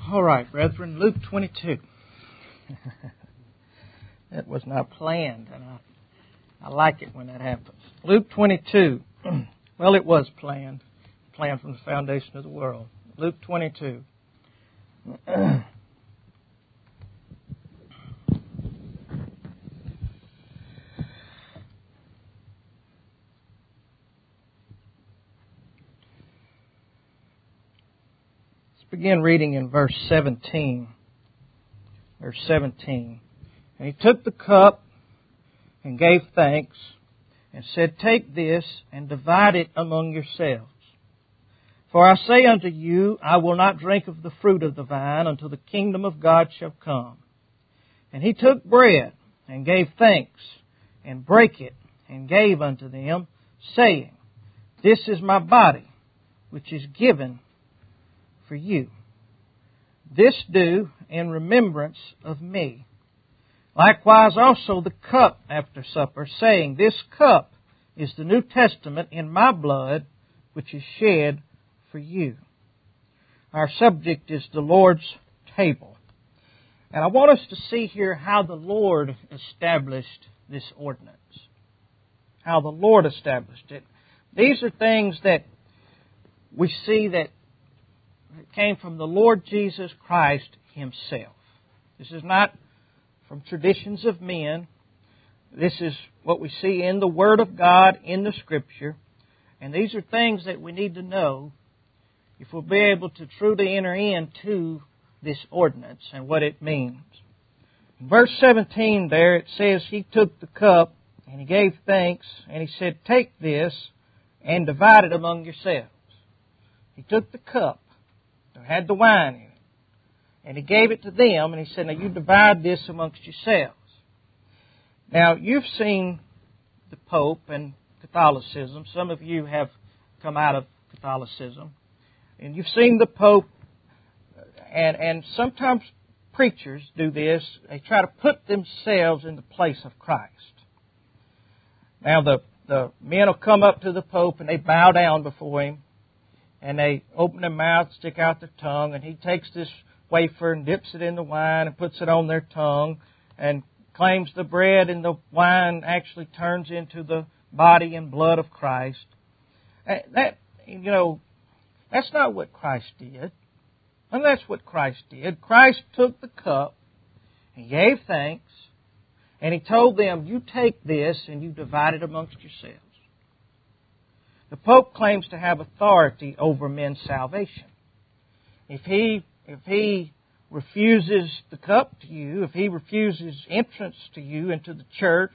All right, brethren, Luke 22. That was not planned, and I like it when that happens. Luke 22. Well, it was planned from the foundation of the world. Luke 22. Begin reading in verse 17. Verse 17. And he took the cup and gave thanks and said, Take this and divide it among yourselves. For I say unto you, I will not drink of the fruit of the vine until the kingdom of God shall come. And he took bread and gave thanks and brake it and gave unto them, saying, This is my body, which is given for you. This do in remembrance of me. Likewise also the cup after supper, saying, This cup is the New Testament in my blood, which is shed for you. Our subject is the Lord's table. And I want us to see here how the Lord established this ordinance. How the Lord established it. These are things that we see that came from the Lord Jesus Christ Himself. This is not from traditions of men. This is what we see in the Word of God, in the Scripture. And these are things that we need to know if we'll be able to truly enter into this ordinance and what it means. In verse 17 there it says, He took the cup and He gave thanks and He said, Take this and divide it among yourselves. He took the cup. It had the wine in it. And He gave it to them, and He said, Now you divide this amongst yourselves. Now, you've seen the Pope and Catholicism. Some of you have come out of Catholicism. And you've seen the Pope, and sometimes preachers do this. They try to put themselves in the place of Christ. Now, the men will come up to the Pope, and they bow down before Him. And they open their mouth, stick out their tongue, and he takes this wafer and dips it in the wine and puts it on their tongue and claims the bread and the wine actually turns into the body and blood of Christ. That's not what Christ did. And that's what Christ did. Christ took the cup, He gave thanks, and He told them, You take this and you divide it amongst yourselves. The Pope claims to have authority over men's salvation. If he refuses the cup to you, if he refuses entrance to you into the church,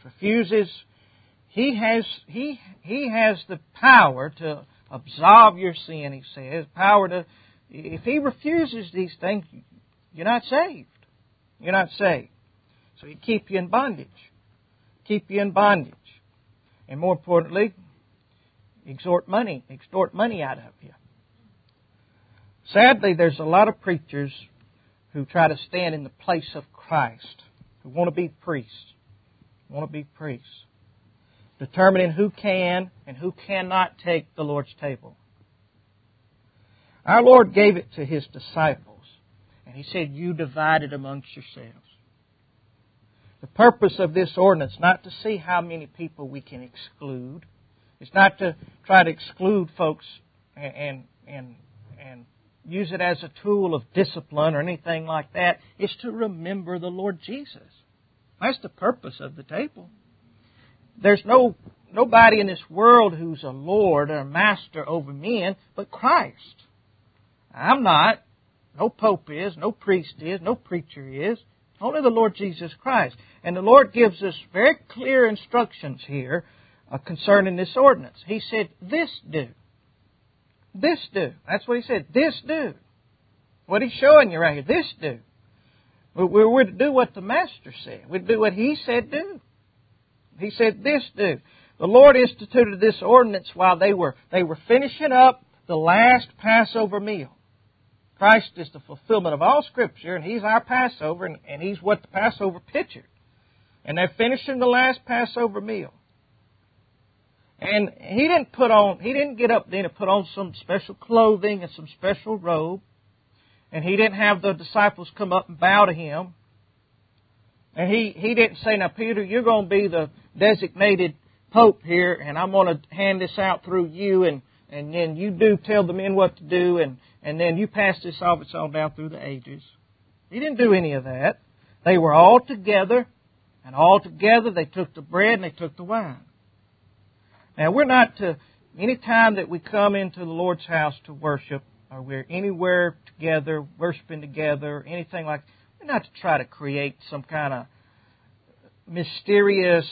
he has the power to absolve your sin, he says. If he refuses these things, you're not saved. You're not saved. So He'd keep you in bondage. Keep you in bondage. And more importantly, extort money out of you. Sadly, there's a lot of preachers who try to stand in the place of Christ, who want to be priests, determining who can and who cannot take the Lord's table. Our Lord gave it to His disciples, and He said, You divide it amongst yourselves. The purpose of this ordinance, not to see how many people we can exclude. It's not to try to exclude folks and use it as a tool of discipline or anything like that. It's to remember the Lord Jesus. That's the purpose of the table. There's nobody in this world who's a Lord or a master over men but Christ. I'm not. No Pope is. No priest is. No preacher is. Only the Lord Jesus Christ. And the Lord gives us very clear instructions here concerning this ordinance. He said, This do. This do. That's what He said. This do. What He's showing you right here. This do. We're to do what the Master said. We're to do what He said do. He said, This do. The Lord instituted this ordinance while they were finishing up the last Passover meal. Christ is the fulfillment of all Scripture, and He's our Passover, and He's what the Passover pictured. And they're finishing the last Passover meal. And He didn't get up then and put on some special clothing and some special robe. And He didn't have the disciples come up and bow to Him. And He didn't say, now Peter, you're going to be the designated Pope here, and I'm going to hand this out through you, and then you do tell the men what to do, and then you pass this office on down through the ages. He didn't do any of that. They were all together, and all together they took the bread and they took the wine. Now we're not to, any time that we come into the Lord's house to worship, or we're anywhere together, worshiping together, or anything like that, we're not to try to create some kind of mysterious,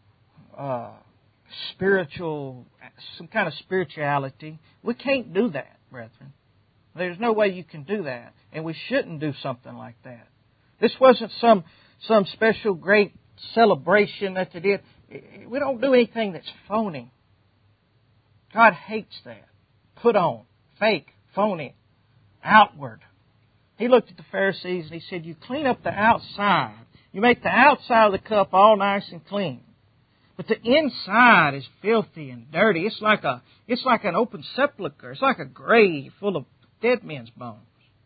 some kind of spirituality. We can't do that, brethren. There's no way you can do that, and we shouldn't do something like that. This wasn't some special great celebration that they did. We don't do anything that's phony. God hates that. Put on, fake, phony, outward. He looked at the Pharisees and He said, you clean up the outside. You make the outside of the cup all nice and clean. But the inside is filthy and dirty. It's like an open sepulcher. It's like a grave full of dead men's bones.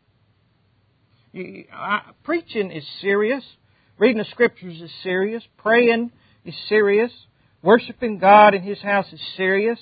Preaching is serious. Reading the Scriptures is serious. Praying is serious. Worshiping God in His house is serious.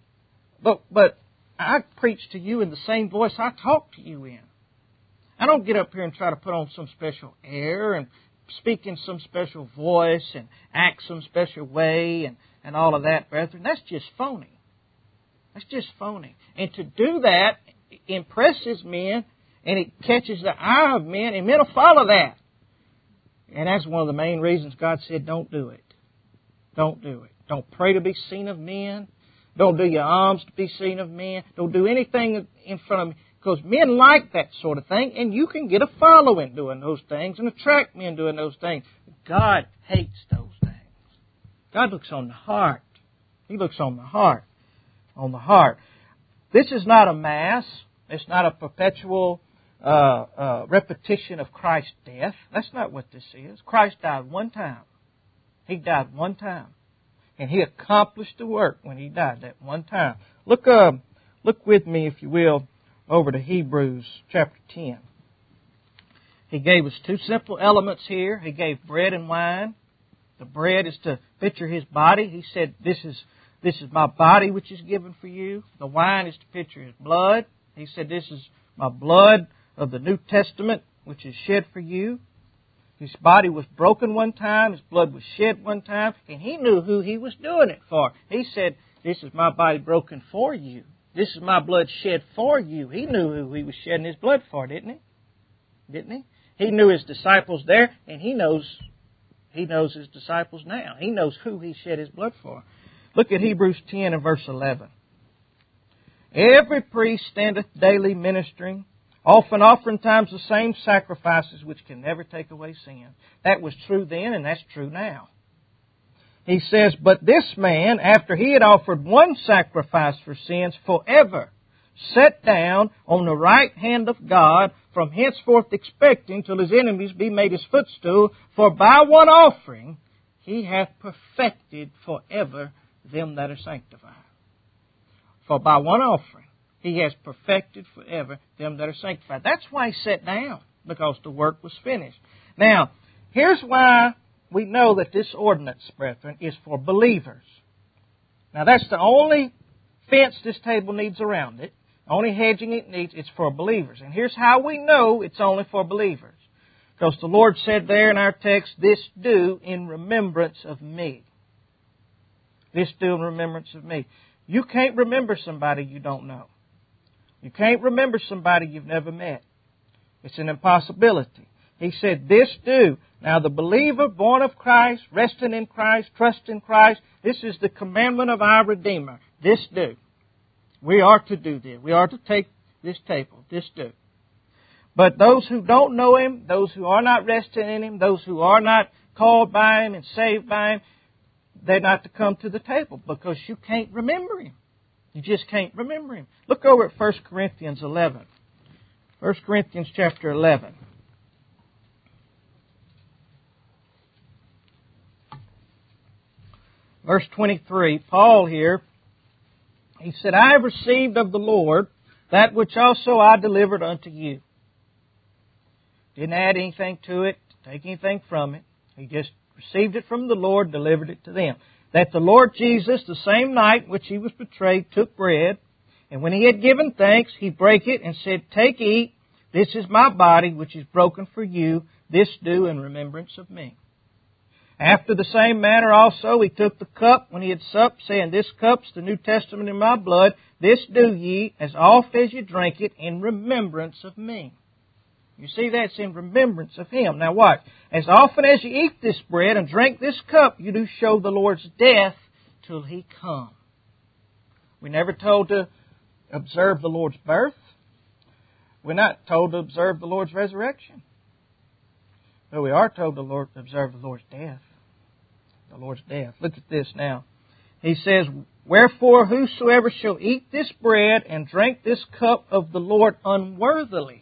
But I preach to you in the same voice I talk to you in. I don't get up here and try to put on some special air and speak in some special voice and act some special way and all of that, brethren. That's just phony. That's just phony. And to do that impresses men, and it catches the eye of men, and men will follow that. And that's one of the main reasons God said, don't do it. Don't do it. Don't pray to be seen of men. Don't do your alms to be seen of men. Don't do anything in front of men. Because men like that sort of thing, and you can get a following doing those things and attract men doing those things. God hates those things. God looks on the heart. He looks on the heart. On the heart. This is not a mass. It's not a perpetual repetition of Christ's death. That's not what this is. Christ died one time. He died one time. And He accomplished the work when He died that one time. Look with me, if you will, over to Hebrews chapter 10. He gave us two simple elements here. He gave bread and wine. The bread is to picture His body. He said, this is my body which is given for you. The wine is to picture His blood. He said, this is my blood of the New Testament which is shed for you. His body was broken one time. His blood was shed one time. And He knew who He was doing it for. He said, this is my body broken for you. This is my blood shed for you. He knew who He was shedding His blood for, didn't He? Didn't He? He knew His disciples there, and He knows His disciples now. He knows who He shed His blood for. Look at Hebrews 10 and verse 11. Every priest standeth daily ministering, often oftentimes the same sacrifices which can never take away sin. That was true then, and that's true now. He says, but this man, after he had offered one sacrifice for sins forever, sat down on the right hand of God, from henceforth expecting till His enemies be made His footstool. For by one offering He hath perfected forever them that are sanctified. For by one offering He has perfected forever them that are sanctified. That's why He sat down, because the work was finished. Now, here's why we know that this ordinance, brethren, is for believers. Now, that's the only fence this table needs around it. Only hedging it needs, it's for believers. And here's how we know it's only for believers. Because the Lord said there in our text, this do in remembrance of me. This do in remembrance of me. You can't remember somebody you don't know. You can't remember somebody you've never met. It's an impossibility. He said, this do. Now the believer, born of Christ, resting in Christ, trusting Christ, this is the commandment of our Redeemer. This do. We are to do this. We are to take this table. This do. But those who don't know Him, those who are not resting in Him, those who are not called by Him and saved by Him, they're not to come to the table because you can't remember Him. You just can't remember Him. Look over at 1 Corinthians 11. 1 Corinthians chapter 11. Verse 23, Paul here, he said, I have received of the Lord that which also I delivered unto you. Didn't add anything to it, take anything from it. He just received it from the Lord, delivered it to them. That the Lord Jesus, the same night in which He was betrayed, took bread, and when He had given thanks, He brake it and said, Take, eat, this is my body, which is broken for you. This do in remembrance of me. After the same manner also He took the cup when He had supped, saying, This cup's the New Testament in my blood. This do ye, as oft as you drink it, in remembrance of me. You see, that's in remembrance of Him. Now watch. As often as you eat this bread and drink this cup, you do show the Lord's death till He come. We're never told to observe the Lord's birth. We're not told to observe the Lord's resurrection. But we are told to observe the Lord's death. The Lord's death. Look at this now. He says, Wherefore whosoever shall eat this bread and drink this cup of the Lord unworthily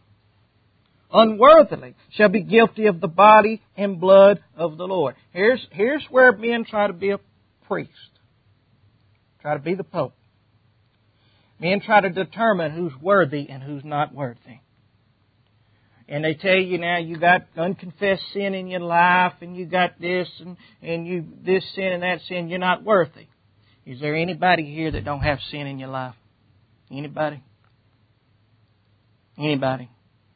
shall be guilty of the body and blood of the Lord. Here's where men try to be a priest. Try to be the Pope. Men try to determine who's worthy and who's not worthy. And they tell you now you got unconfessed sin in your life and you got this and you this sin and that sin, you're not worthy. Is there anybody here that don't have sin in your life? Anybody? Anybody?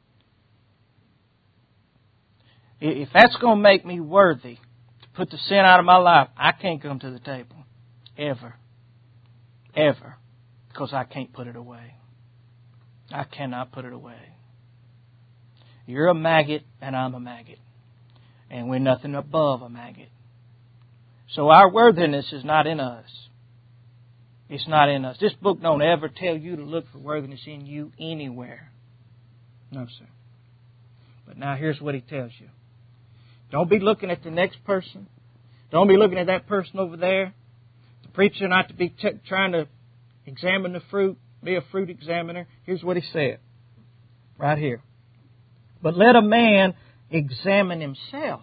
If that's going to make me worthy to put the sin out of my life, I can't come to the table. Ever. Ever. Because I can't put it away. I cannot put it away. You're a maggot and I'm a maggot. And we're nothing above a maggot. So our worthiness is not in us. It's not in us. This book don't ever tell you to look for worthiness in you anywhere. No, sir. But now here's what he tells you. Don't be looking at the next person. Don't be looking at that person over there. The preacher not to be trying to examine the fruit, be a fruit examiner. Here's what he said. Right here. But let a man examine himself.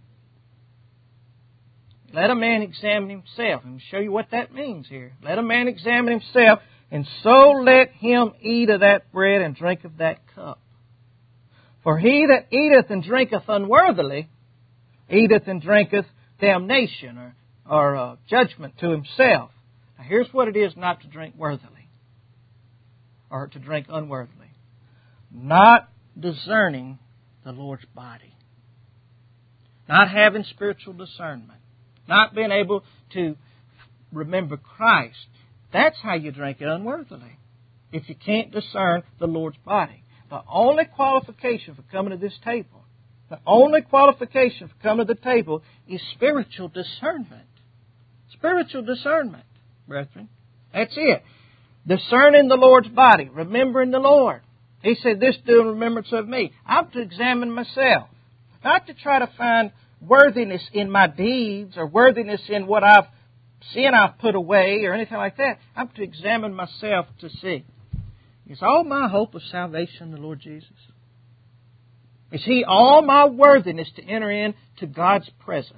Let a man examine himself. And I'll show you what that means here. Let a man examine himself, and so let him eat of that bread and drink of that cup. For he that eateth and drinketh unworthily, eateth and drinketh damnation or judgment to himself. Now here's what it is not to drink worthily, or to drink unworthily. Not discerning the Lord's body. Not having spiritual discernment. Not being able to remember Christ. That's how you drink it unworthily. If you can't discern the Lord's body. The only qualification for coming to this table, is spiritual discernment. Spiritual discernment, brethren. That's it. Discerning the Lord's body. Remembering the Lord. He said, This do in remembrance of me. I'm to examine myself. Not to try to find worthiness in my deeds or worthiness in what sin I've put away or anything like that. I'm to examine myself to see. Is all my hope of salvation the Lord Jesus? Is He all my worthiness to enter into God's presence?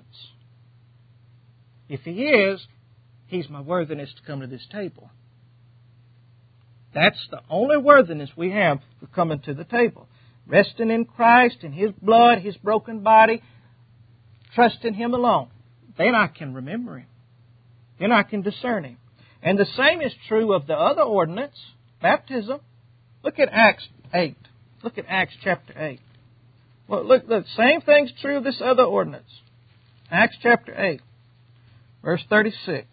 If He is, He's my worthiness to come to this table. That's the only worthiness we have for coming to the table. Resting in Christ, in His blood, His broken body, trusting Him alone. Then I can remember Him. Then I can discern Him. And the same is true of the other ordinance, baptism. Look at Acts 8. Look at Acts chapter 8. Well, look, the same thing's true of this other ordinance. Acts chapter 8, verse 36.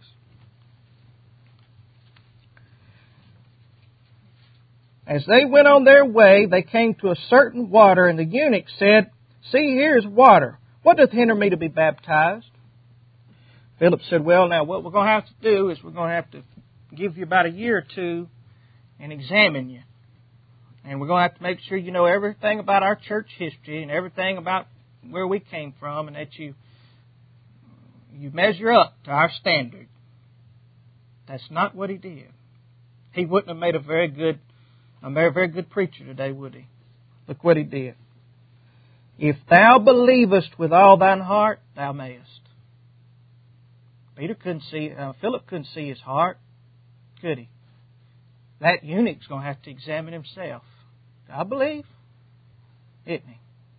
As they went on their way, they came to a certain water, and the eunuch said, See, here is water. What doth hinder me to be baptized? Philip said, Well, now what we're going to have to do is we're going to have to give you about a year or two and examine you. And we're going to have to make sure you know everything about our church history and everything about where we came from, and that you measure up to our standard. That's not what he did. He wouldn't have made a very good preacher today, would he? Look what he did. If thou believest with all thine heart, thou mayest. Philip couldn't see his heart, could he? That eunuch's going to have to examine himself. I believe, isn't he?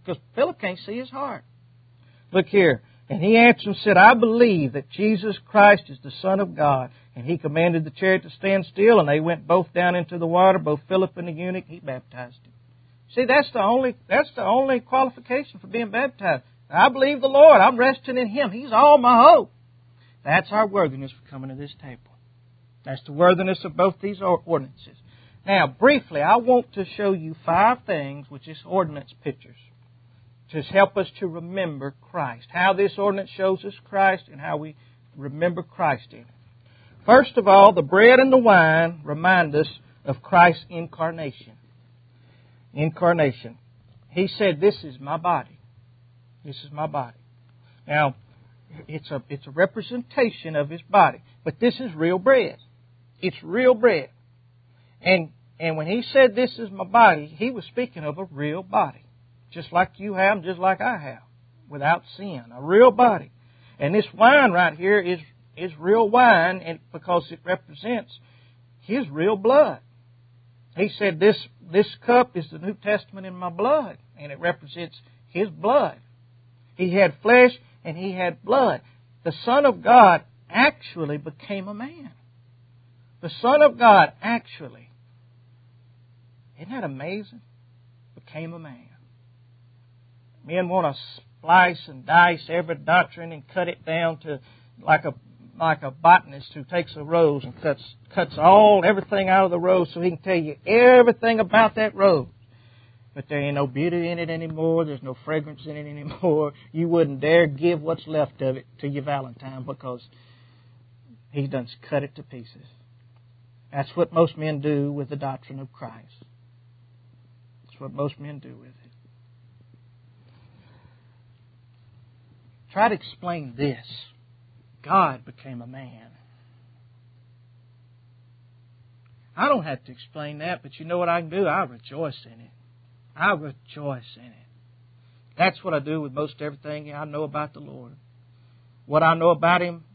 because Philip can't see his heart. Look here. And he answered and said, I believe that Jesus Christ is the Son of God. And he commanded the chariot to stand still, and they went both down into the water, both Philip and the eunuch. He baptized him. See, that's the only qualification for being baptized. I believe the Lord. I'm resting in Him. He's all my hope. That's our worthiness for coming to this table. That's the worthiness of both these ordinances. Now, briefly, I want to show you 5 things, which is ordinance pictures, to help us to remember Christ. How this ordinance shows us Christ and how we remember Christ in it. First of all, the bread and the wine remind us of Christ's incarnation. Incarnation. He said, this is my body. This is my body. Now, it's a representation of His body. But this is real bread. It's real bread. And when He said, this is my body, He was speaking of a real body. Just like you have, just like I have. Without sin. A real body. And this wine right here is real wine, and because it represents His real blood. He said, this cup is the New Testament in my blood, and it represents His blood. He had flesh and He had blood. The Son of God actually became a man. The Son of God actually, isn't that amazing? Became a man. Men want to splice and dice every doctrine and cut it down to like a botanist who takes a rose and cuts everything out of the rose so he can tell you everything about that rose. But there ain't no beauty in it anymore. There's no fragrance in it anymore. You wouldn't dare give what's left of it to your Valentine because he done cut it to pieces. That's what most men do with the doctrine of Christ. That's what most men do with it. Try to explain this. God became a man. I don't have to explain that, but you know what I can do? I rejoice in it. I rejoice in it. That's what I do with most everything I know about the Lord. What I know about Him,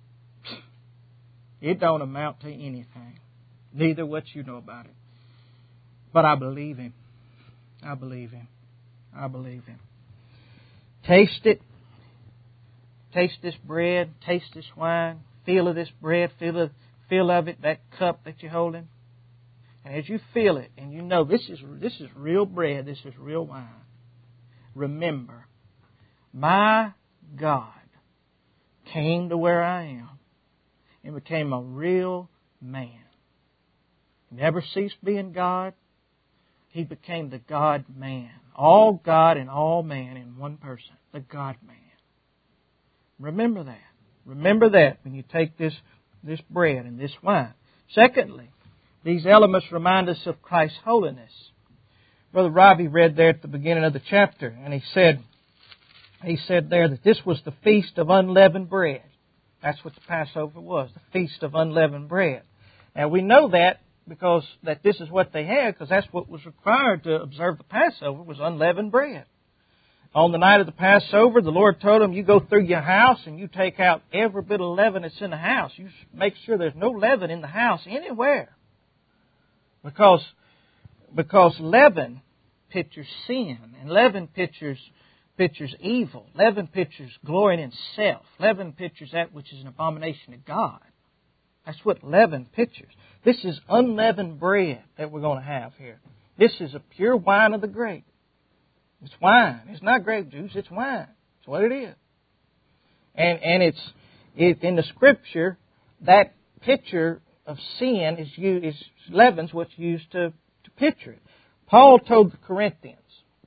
it don't amount to anything. Neither what you know about it. But I believe Him. I believe Him. I believe Him. Taste it. Taste this bread. Taste this wine. Feel of this bread. Feel of it, that cup that you're holding. And as you feel it, and you know this is real bread, this is real wine, remember, my God came to where I am and became a real man. Never ceased being God. He became the God-man. All God and all man in one person. The God-man. Remember that. Remember that when you take this bread and this wine. Secondly, these elements remind us of Christ's holiness. Brother Robbie read there at the beginning of the chapter, and he said there that this was the feast of unleavened bread. That's what the Passover was, the feast of unleavened bread. Now we know that because that this is what they had, because that's what was required to observe the Passover was unleavened bread. On the night of the Passover, the Lord told them, you go through your house and you take out every bit of leaven that's in the house. You make sure there's no leaven in the house anywhere. Because leaven pictures sin, and leaven pictures evil. Leaven pictures glorying in self. Leaven pictures that which is an abomination to God. That's what leaven pictures. This is unleavened bread that we're going to have here. This is a pure wine of the grape. It's wine. It's not grape juice. It's wine. That's what it is. And it's in the Scripture, that picture of sin is leaven's what's used to picture it. Paul told the Corinthians,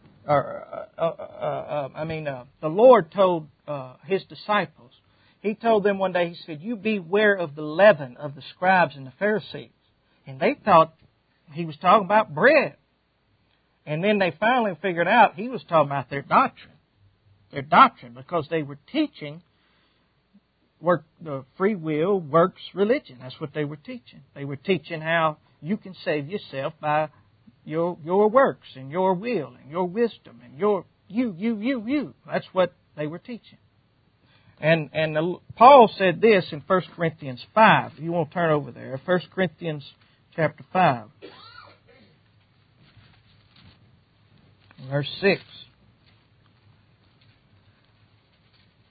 the Lord told His disciples. He told them one day, He said, you beware of the leaven of the scribes and the Pharisees. And they thought He was talking about bread. And then they finally figured out He was talking about their doctrine. Their doctrine, because they were teaching the free will works religion. That's what they were teaching. They were teaching how you can save yourself by your works and your will and your wisdom and your you. That's what they were teaching. And Paul said this in 1 Corinthians 5. If you want to turn over there, 1 Corinthians chapter 5. Verse 6.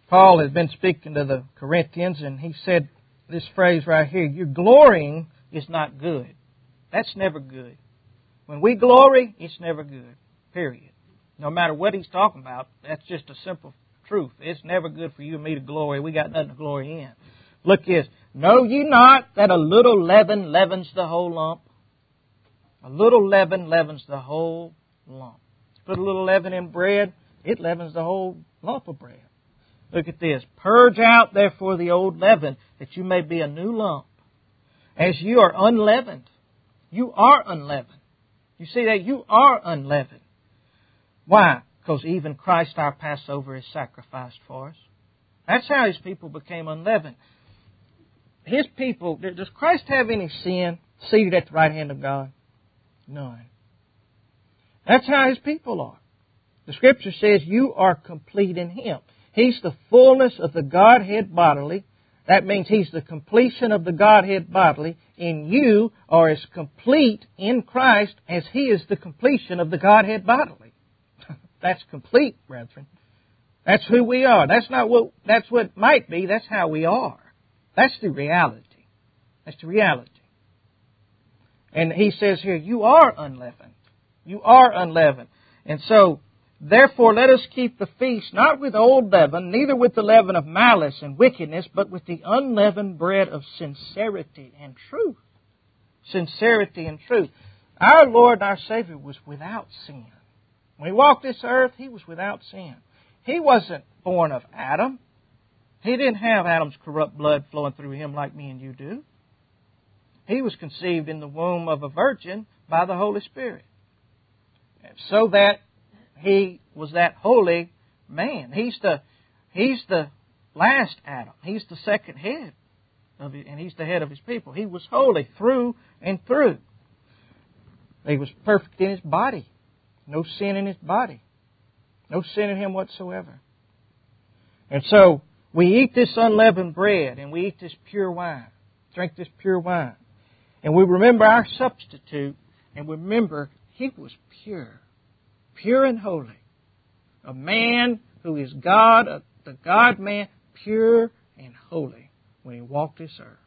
Paul has been speaking to the Corinthians, and he said this phrase right here, your glorying is not good. That's never good. When we glory, it's never good. Period. No matter what he's talking about, that's just a simple truth. It's never good for you and me to glory. We got nothing to glory in. Look this. Know ye not that a little leaven leavens the whole lump? A little leaven leavens the whole lump. Put a little leaven in bread, it leavens the whole lump of bread. Look at this. Purge out therefore the old leaven, that you may be a new lump, as you are unleavened. You are unleavened. You see that? You are unleavened. Why? Because even Christ our Passover is sacrificed for us. That's how His people became unleavened. His people, does Christ have any sin seated at the right hand of God? None. That's how His people are. The Scripture says you are complete in Him. He's the fullness of the Godhead bodily. That means He's the completion of the Godhead bodily. In you are as complete in Christ as He is the completion of the Godhead bodily. That's complete, brethren. That's who we are. That's what it might be. That's how we are. That's the reality. That's the reality. And he says here, you are unleavened. You are unleavened. And so, therefore, let us keep the feast not with old leaven, neither with the leaven of malice and wickedness, but with the unleavened bread of sincerity and truth. Sincerity and truth. Our Lord and our Savior was without sin. When He walked this earth, He was without sin. He wasn't born of Adam. He didn't have Adam's corrupt blood flowing through Him like me and you do. He was conceived in the womb of a virgin by the Holy Spirit. So that He was that holy man. He's the last Adam. He's the second head of it, and He's the head of His people. He was holy through and through. He was perfect in His body. No sin in His body. No sin in Him whatsoever. And so, we eat this unleavened bread, and we eat this pure wine. Drink this pure wine. And we remember our substitute, and we remember He was pure. Pure and holy. A man who is God, the God-man, pure and holy when He walked this earth.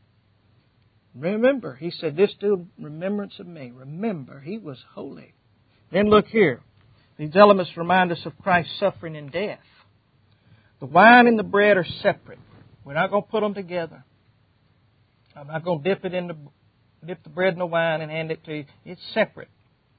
Remember, He said, this do remembrance of me. Remember, He was holy. Then look here. These elements remind us of Christ's suffering and death. The wine and the bread are separate. We're not going to put them together. I'm not going to dip the bread in the wine and hand it to you. It's separate.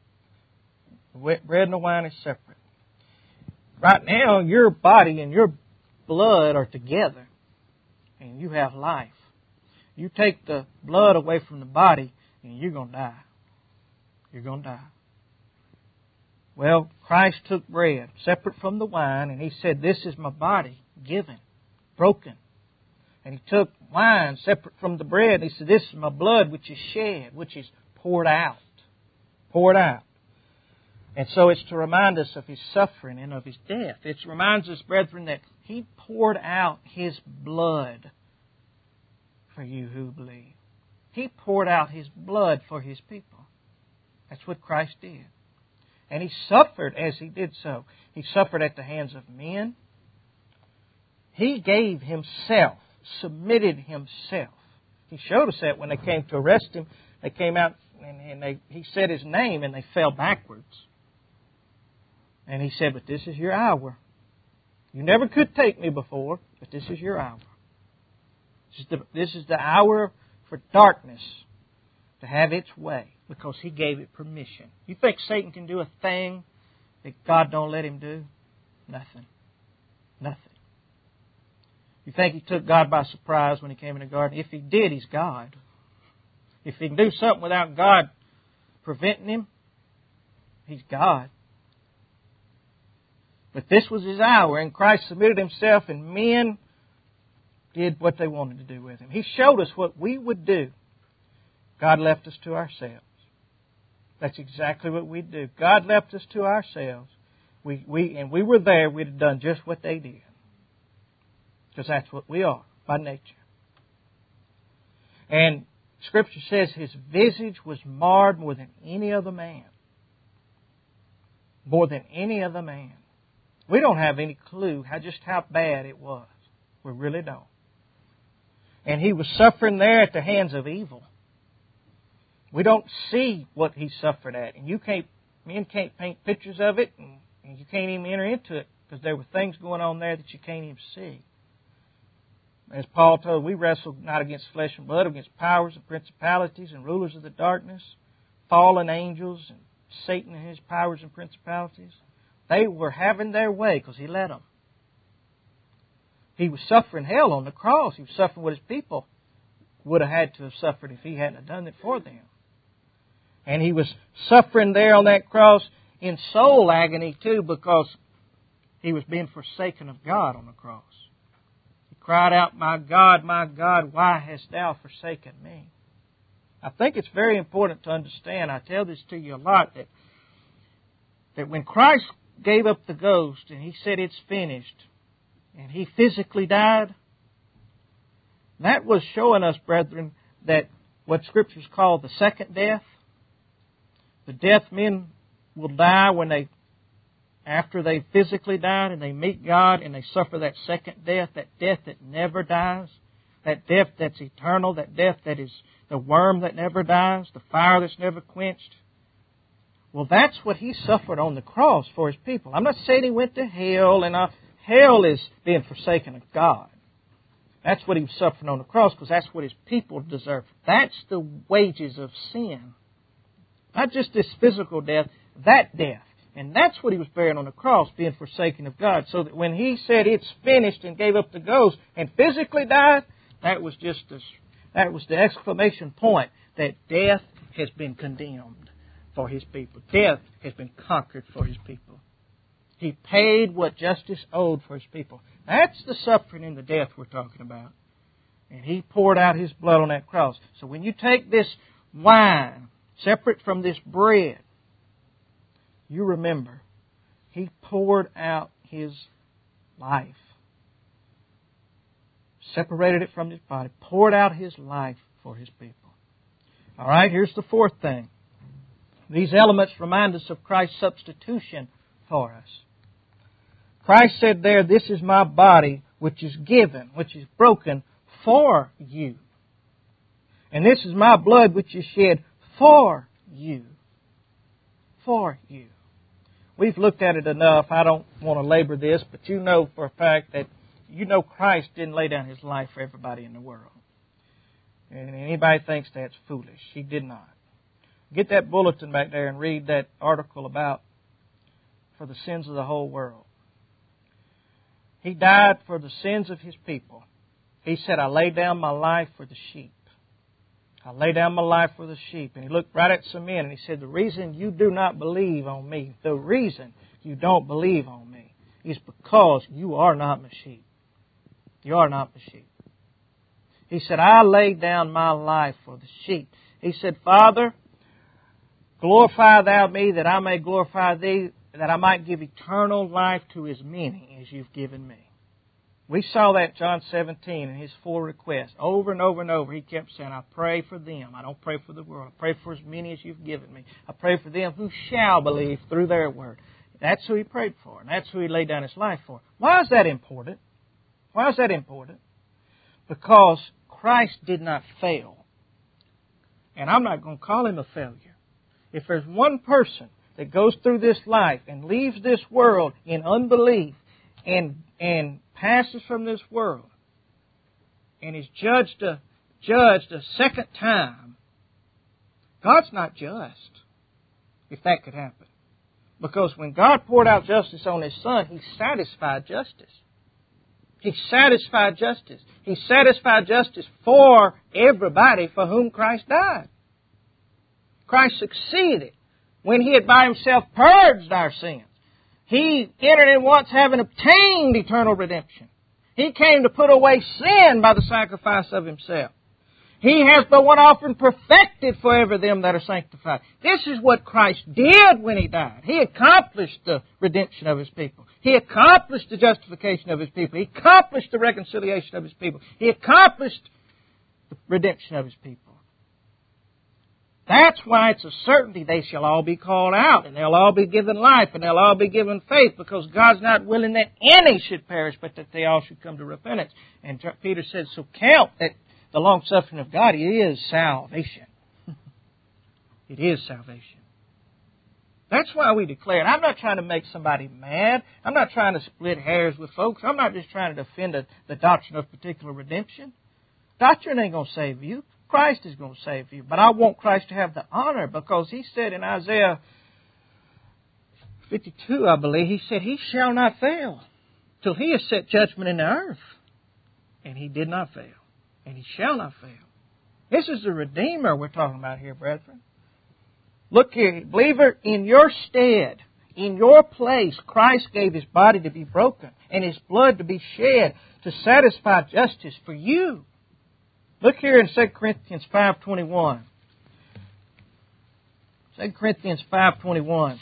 The bread and the wine is separate. Right now, your body and your blood are together, and you have life. You take the blood away from the body, and you're going to die. You're going to die. Well, Christ took bread separate from the wine, and He said, this is my body given, broken. And He took wine separate from the bread, and He said, this is my blood which is shed, which is poured out. Poured out. And so it's to remind us of His suffering and of His death. It reminds us, brethren, that He poured out His blood for you who believe. He poured out His blood for His people. That's what Christ did. And He suffered as He did so. He suffered at the hands of men. He gave Himself, submitted Himself. He showed us that when they came to arrest Him. They came out and He said His name and they fell backwards. And He said, but this is your hour. You never could take me before, but this is your hour. This is the hour for darkness to have its way, because He gave it permission. You think Satan can do a thing that God don't let him do? Nothing. Nothing. You think He took God by surprise when He came in the garden? If He did, He's God. If He can do something without God preventing Him, He's God. But this was His hour, and Christ submitted Himself, and men did what they wanted to do with Him. He showed us what we would do. God left us to ourselves. That's exactly what we do. God left us to ourselves. We were there, we'd have done just what they did. Because that's what we are by nature. And Scripture says His visage was marred more than any other man. More than any other man. We don't have any clue just how bad it was. We really don't. And He was suffering there at the hands of evil. We don't see what He suffered at. And men can't paint pictures of it, and you can't even enter into it, because there were things going on there that you can't even see. As Paul told, we wrestle not against flesh and blood, against powers and principalities and rulers of the darkness, fallen angels, and Satan and his powers and principalities. They were having their way because He let them. He was suffering hell on the cross. He was suffering what His people would have had to have suffered if He hadn't have done it for them. And He was suffering there on that cross in soul agony too, because He was being forsaken of God on the cross. He cried out, my God, why hast Thou forsaken me? I think it's very important to understand, I tell this to you a lot, that when Christ gave up the ghost and He said it's finished, and He physically died, that was showing us, brethren, that what Scriptures call the second death, the death men will die after they physically died and they meet God and they suffer that second death, that death that never dies, that death that's eternal, that death that is the worm that never dies, the fire that's never quenched. Well, that's what He suffered on the cross for His people. I'm not saying He went to hell, and hell is being forsaken of God. That's what He was suffering on the cross, because that's what His people deserve. That's the wages of sin. Not just this physical death, that death. And that's what He was bearing on the cross, being forsaken of God. So that when He said it's finished and gave up the ghost and physically died, that was the exclamation point that death has been condemned for His people. Death has been conquered for His people. He paid what justice owed for His people. That's the suffering and the death we're talking about. And He poured out His blood on that cross. So when you take this wine separate from this bread, you remember He poured out His life. Separated it from His body. Poured out His life for His people. All right, here's the fourth thing. These elements remind us of Christ's substitution for us. Christ said there, this is my body which is given, which is broken for you. And this is my blood which is shed for you. For you. We've looked at it enough. I don't want to labor this, but you know for a fact that Christ didn't lay down His life for everybody in the world. And anybody thinks that's foolish. He did not. Get that bulletin back there and read that article about for the sins of the whole world. He died for the sins of His people. He said, I lay down my life for the sheep. I lay down my life for the sheep. And He looked right at some men and He said, the reason you do not believe on me, the reason you don't believe on me is because you are not my sheep. You are not my sheep. He said, I laid down my life for the sheep. He said, Father, glorify Thou me that I may glorify Thee, that I might give eternal life to as many as You've given me. We saw that John 17 in His 4 requests. Over and over and over, He kept saying, I pray for them. I don't pray for the world. I pray for as many as You've given me. I pray for them who shall believe through their word. That's who He prayed for, and that's who He laid down His life for. Why is that important? Why is that important? Because Christ did not fail. And I'm not going to call Him a failure. If there's one person that goes through this life and leaves this world in unbelief and passes from this world and is judged a second time, God's not just, if that could happen. Because when God poured out justice on His Son, He satisfied justice. He satisfied justice. He satisfied justice for everybody for whom Christ died. Christ succeeded when He had by Himself purged our sins. He entered in once having obtained eternal redemption. He came to put away sin by the sacrifice of Himself. He has but one offering perfected forever them that are sanctified. This is what Christ did when He died. He accomplished the redemption of His people. He accomplished the justification of His people. He accomplished the reconciliation of His people. He accomplished the redemption of His people. That's why it's a certainty they shall all be called out, and they'll all be given life, and they'll all be given faith, because God's not willing that any should perish, but that they all should come to repentance. And Peter said, so count that the long-suffering of God is salvation. It is salvation. That's why we declare it. I'm not trying to make somebody mad. I'm not trying to split hairs with folks. I'm not just trying to defend the doctrine of particular redemption. Doctrine ain't going to save you. Christ is going to save you. But I want Christ to have the honor, because He said in Isaiah 52, I believe, He said, He shall not fail till He has set judgment in the earth. And He did not fail. And He shall not fail. This is the Redeemer we're talking about here, brethren. Look here, believer, in your stead, in your place, Christ gave His body to be broken and His blood to be shed to satisfy justice for you. Look here in 2 Corinthians 5:21. 2 Corinthians 5:21.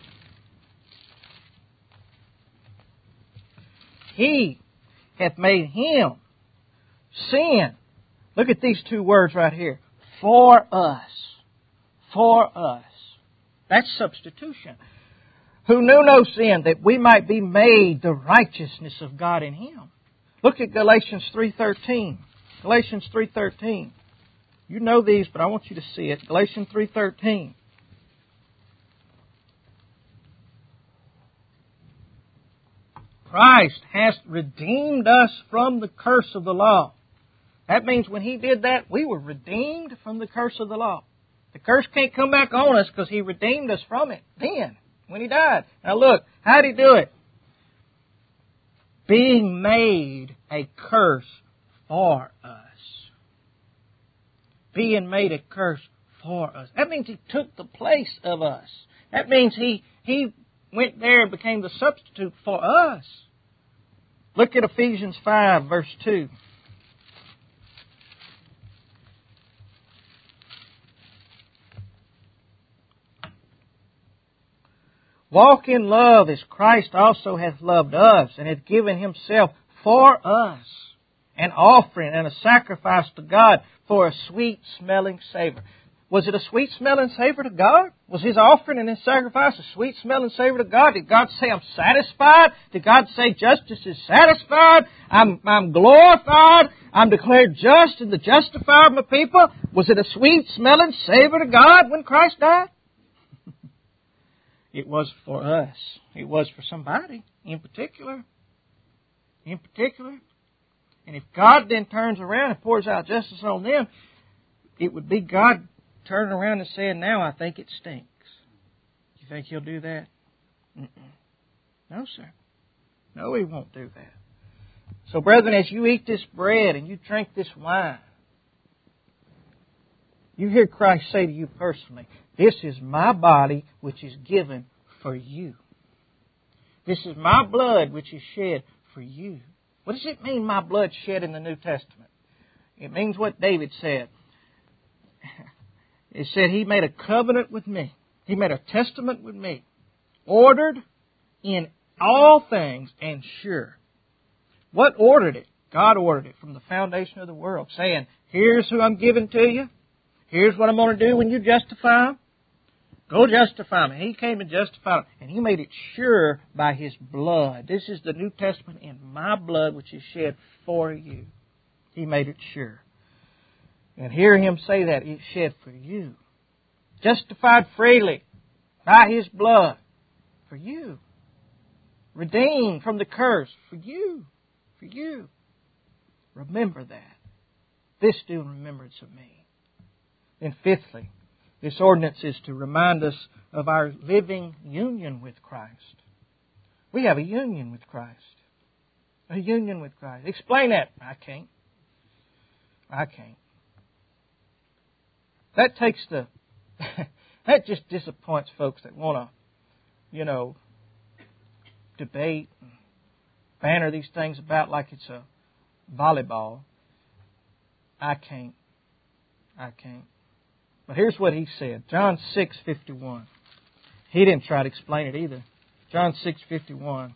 He hath made Him sin. Look at these two words right here. For us. For us. That's substitution. Who knew no sin, that we might be made the righteousness of God in Him. Look at Galatians 3:13. Galatians 3:13. You know these, but I want you to see it. Galatians 3:13. Christ has redeemed us from the curse of the law. That means when He did that, we were redeemed from the curse of the law. The curse can't come back on us because He redeemed us from it then, when He died. Now look, how did He do it? Being made a curse for us. Being made a curse for us. That means He took the place of us. That means He went there and became the substitute for us. Look at Ephesians 5, verse 2. Walk in love as Christ also hath loved us, and hath given Himself for us, an offering and a sacrifice to God for a sweet-smelling savor. Was it a sweet-smelling savor to God? Was His offering and His sacrifice a sweet-smelling savor to God? Did God say, I'm satisfied? Did God say, justice is satisfied? I'm glorified? I'm declared just and the justifier of my people? Was it a sweet-smelling savor to God when Christ died? It was for us. It was for somebody in particular. In particular. And if God then turns around and pours out justice on them, it would be God turning around and saying, now I think it stinks. You think He'll do that? No, sir. No, He won't do that. So, brethren, as you eat this bread and you drink this wine, you hear Christ say to you personally, this is my body which is given for you. This is my blood which is shed for you. What does it mean, my blood shed in the New Testament? It means what David said. It said He made a covenant with me. He made a testament with me. Ordered in all things and sure. What ordered it? God ordered it from the foundation of the world, saying, here's who I'm giving to you. Here's what I'm going to do when you justify them. Go justify them. And He came and justified them. And He made it sure by His blood. This is the New Testament in my blood which is shed for you. He made it sure. And hear Him say that it's shed for you. Justified freely by His blood for you. Redeemed from the curse for you. For you. Remember that. This do in remembrance of me. And fifthly, this ordinance is to remind us of our living union with Christ. We have a union with Christ. A union with Christ. Explain that. I can't. That takes that just disappoints folks that want to, debate and banner these things about like it's a volleyball. I can't. But here's what He said. John 6:51. He didn't try to explain it either. John 6:51.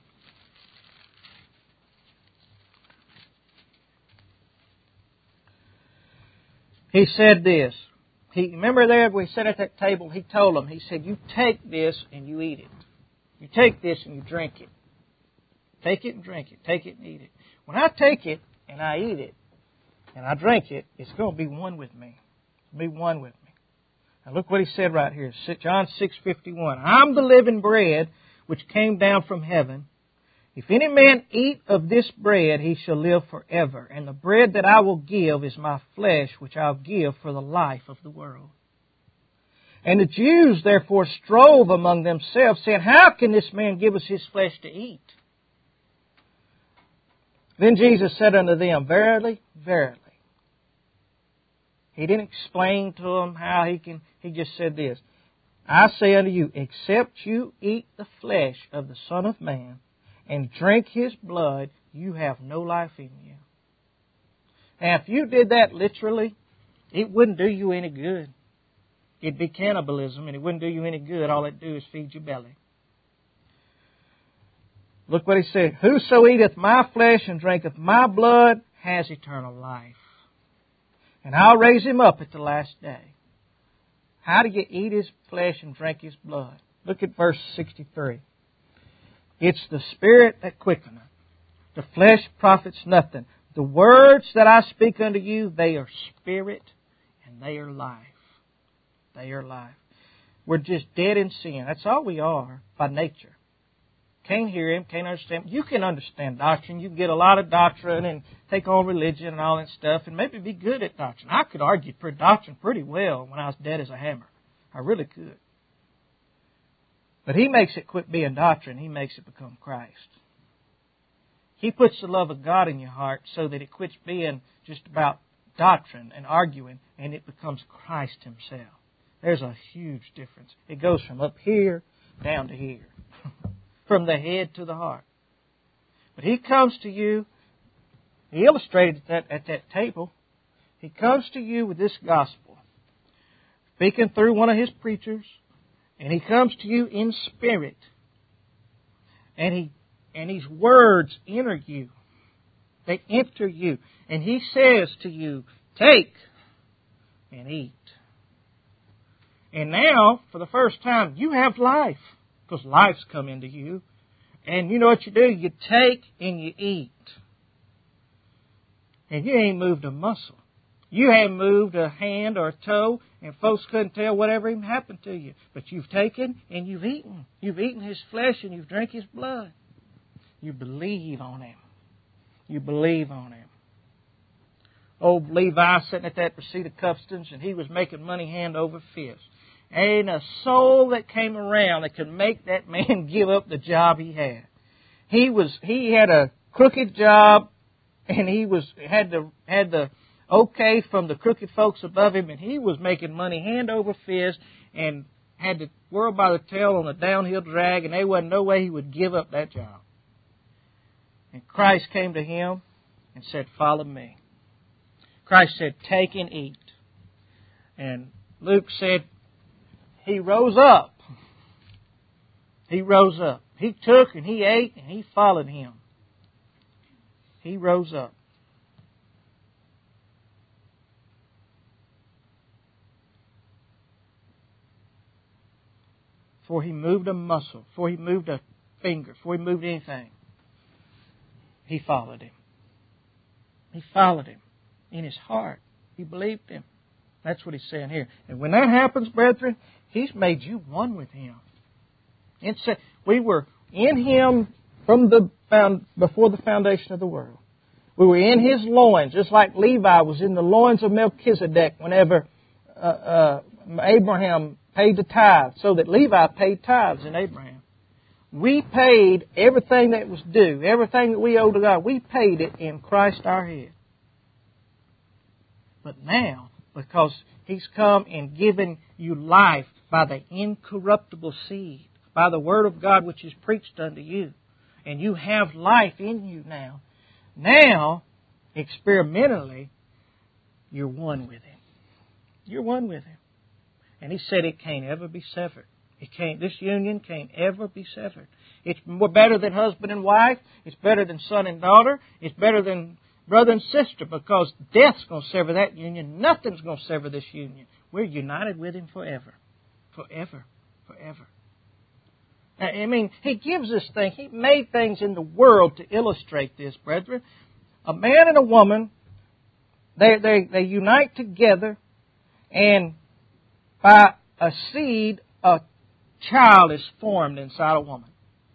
He said this, Remember there we sat at that table, He told them, He said, you take this and you eat it. You take this and you drink it. Take it and drink it. Take it and eat it. When I take it and I eat it and I drink it, it's going to be one with me. Be one with me. Now look what He said right here. John 6:51. I'm the living bread which came down from heaven. If any man eat of this bread, he shall live forever. And the bread that I will give is my flesh, which I'll give for the life of the world. And the Jews therefore strove among themselves, saying, how can this man give us his flesh to eat? Then Jesus said unto them, verily, verily. He didn't explain to them how He just said this. I say unto you, except you eat the flesh of the Son of Man and drink His blood, you have no life in you. Now, if you did that literally, it wouldn't do you any good. It'd be cannibalism, and it wouldn't do you any good. All it'd do is feed your belly. Look what He said. Whoso eateth my flesh and drinketh my blood has eternal life. And I'll raise him up at the last day. How do you eat His flesh and drink His blood? Look at verse 63. It's the Spirit that quickeneth. The flesh profits nothing. The words that I speak unto you, they are spirit and they are life. They are life. We're just dead in sin. That's all we are by nature. Can't hear Him, can't understand. You can understand doctrine. You can get a lot of doctrine and take on religion and all that stuff and maybe be good at doctrine. I could argue for doctrine pretty well when I was dead as a hammer. I really could. But He makes it quit being doctrine. He makes it become Christ. He puts the love of God in your heart so that it quits being just about doctrine and arguing and it becomes Christ Himself. There's a huge difference. It goes from up here down to here. From the head to the heart. But He comes to you, He illustrated that at that table. He comes to you with this gospel, speaking through one of His preachers, and He comes to you in spirit. And His words enter you. They enter you. And He says to you, take and eat. And now, for the first time, you have life. Because life's come into you. And you know what you do? You take and you eat. And you ain't moved a muscle. You haven't moved a hand or a toe, and folks couldn't tell whatever even happened to you. But you've taken and you've eaten. You've eaten His flesh and you've drank His blood. You believe on Him. You believe on Him. Old Levi sitting at that receipt of customs, and he was making money hand over fist. Ain't a soul that came around that could make that man give up the job he had. He had a crooked job, and he had the okay from the crooked folks above him, and he was making money hand over fist, and had the world by the tail on a downhill drag, and there wasn't no way he would give up that job. And Christ came to him and said, "Follow me." Christ said, "Take and eat." And Luke said, He rose up. He rose up. He took and He ate and He followed Him. He rose up. Before He moved a muscle, before He moved a finger, before He moved anything, He followed Him. He followed Him in His heart. He believed Him. That's what He's saying here. And when that happens, brethren, He's made you one with Him. We were in Him before the foundation of the world. We were in His loins, just like Levi was in the loins of Melchizedek whenever Abraham paid the tithe, so that Levi paid tithes in Abraham. We paid everything that was due, everything that we owed to God. We paid it in Christ our head. But now, because He's come and given you life by the incorruptible seed, by the Word of God which is preached unto you, and you have life in you now. Now, experimentally, you're one with Him. You're one with Him. And He said it can't ever be severed. This union can't ever be severed. It's more better than husband and wife. It's better than son and daughter. It's better than brother and sister, because death's going to sever that union. Nothing's going to sever this union. we're united with Him forever. Forever. Forever. I mean, He gives us things. He made things in the world to illustrate this, brethren. A man and a woman, they unite together, and by a seed, a child is formed inside a woman.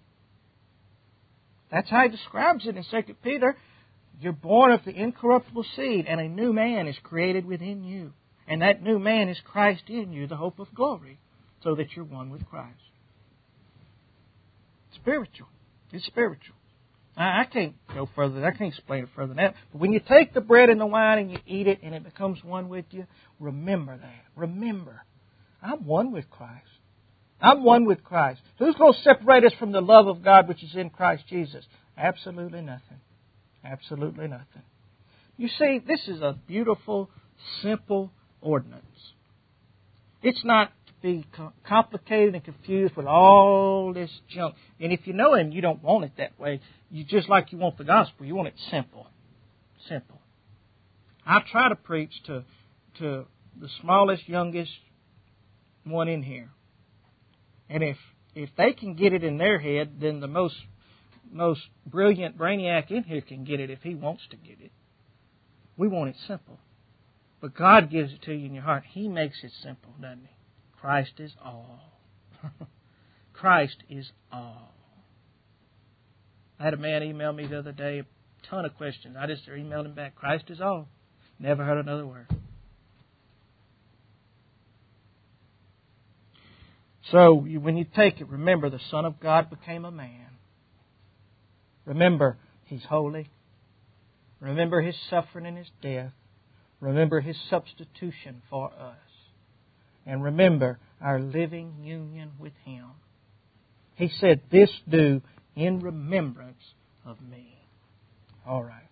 That's how He describes it in 2 Peter. You're born of the incorruptible seed, and a new man is created within you. And that new man is Christ in you, the hope of glory, so that you're one with Christ. Spiritual. It's spiritual. I can't go further. I can't explain it further than that. But when you take the bread and the wine and you eat it and it becomes one with you, remember that. Remember, I'm one with Christ. I'm one with Christ. Who's going to separate us from the love of God which is in Christ Jesus? Absolutely nothing. Absolutely nothing. You see, this is a beautiful, simple ordinance. It's not to be complicated and confused with all this junk. And if you know Him, you don't want it that way. You just like you want the gospel. You want it simple. Simple. I try to preach to the smallest, youngest one in here. And if they can get it in their head, then the most brilliant brainiac in here can get it if he wants to get it. We want it simple. But God gives it to you in your heart. He makes it simple, doesn't He? Christ is all. Christ is all. I had a man email me the other day, a ton of questions. I just emailed him back, Christ is all. Never heard another word. So when you take it, remember the Son of God became a man. Remember He's holy. Remember His suffering and His death. Remember His substitution for us. And remember our living union with Him. He said, this do in remembrance of me. All right.